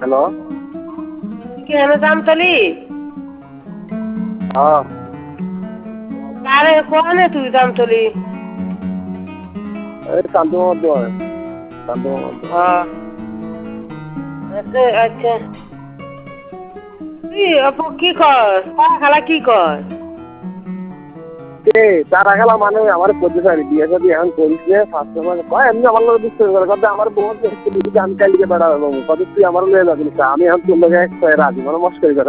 Hello. কি হেন জামতলি? হ্যাঁ। কারে কোনে তুই জামতলি? এই কান্দু মধ্যে হয়। কান্দু মধ্যে। আচ্ছা তুই আপু কি কর? তারা খালা কি কর? তারা খেলা মানে আমার করতে চাই বিয়ে যদি এখন করিস নে ফার্স্ট সময় কয় এমনি আমার লোক বিশ্বাস করে কথা আমার বহুত আমি কালকে বেড়া হবো কত তুই আমার লয়ে যাবি আমি এখন তোর লগে রাজি মানে মস্করি করে